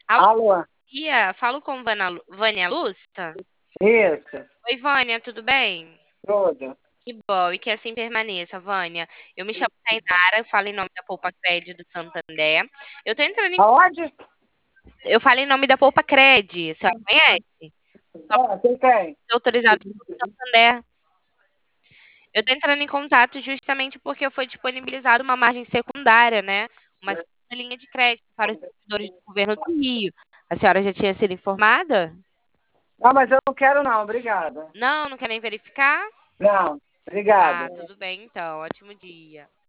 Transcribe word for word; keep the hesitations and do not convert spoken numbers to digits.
Alô, Alô, Bia, falo com Vânia Lu- Vânia Lusta. isso, Oi, Vânia, tudo bem? tudo. Que bom, e que assim permaneça, Vânia. Eu me chamo Tainara, falo em nome da Poupa Cred do Santander. Eu tô entrando em... Aonde? Eu falo em nome da Poupa Cred, a senhora conhece? Só Ah, quem tem? autorizado pelo Santander. Eu tô entrando em contato justamente porque foi disponibilizada uma margem secundária, né? Uma segunda linha de crédito para os servidores do governo do Rio. A senhora já tinha sido informada? Não, mas eu não quero não, obrigada. Não, não quer nem verificar? Não, Ah, obrigada. tudo bem então. Ótimo dia.